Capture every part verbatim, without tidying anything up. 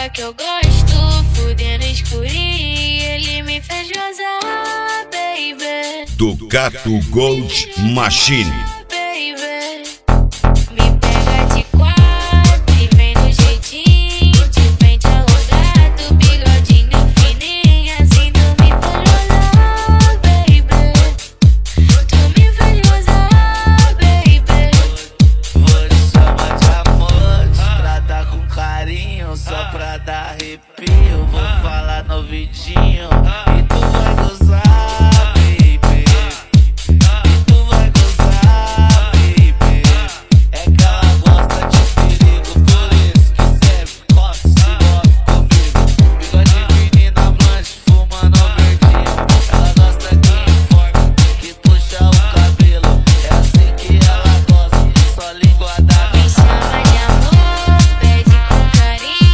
que eu gosto, fudendo escurinho, ele me fez gozar, baby. Ducato Gold Machine. Só pra dar arrepio, vou falar no ouvidinho e tu vai gozar, baby. E tu vai gozar, baby. É que ela gosta de perigo, por isso que sempre gosta, se envolve comigo. Bigode menina blanche, fumando verdinho. Ela gosta que informa, que puxa o cabelo. É assim que ela gosta, só língua da me chama de amor, pede com carinho.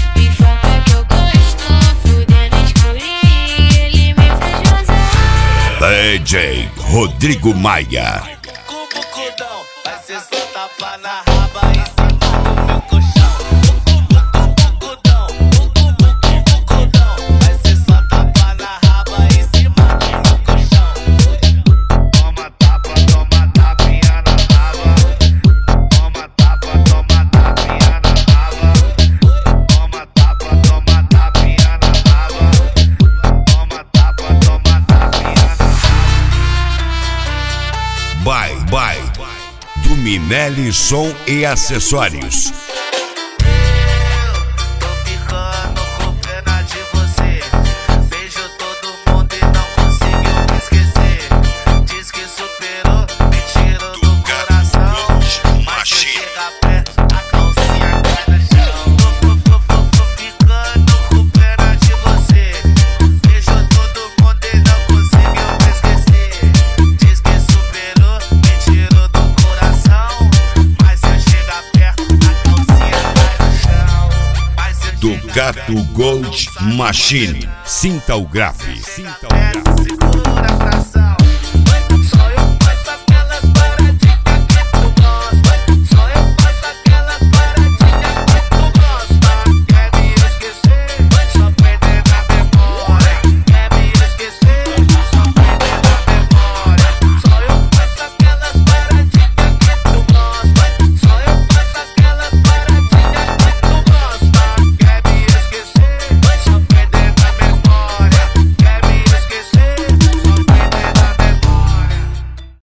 D J Rodrigo Maia. Bucudão, vai ser só tapa na raba em cima do meu colchão. Bucudão, bucudão, vai ser só tapa na raba em cima do meu colchão. Toma tapa, toma tapinha na raba. Toma tapa, toma tapinha na raba. Toma tapa, toma tapinha na raba. Toma tapa, toma tapinha na raba. Bye, bye. Do Minelli Som e Acessórios. Tô ficando com pena de você. Beijo todo mundo e não conseguiu me esquecer. Diz que superou, me tirou do coração. Mas se chega perto, a calcinha cai no chão. Tô ficando com pena de você. Beijo todo mundo e não conseguiu me esquecer. Diz que superou, me tirou do coração. Mas se eu chegar perto, a calcinha cai no chão. Mas se eu chegar Ducato Gold Machine. Sinta o grave. Sinta o grave.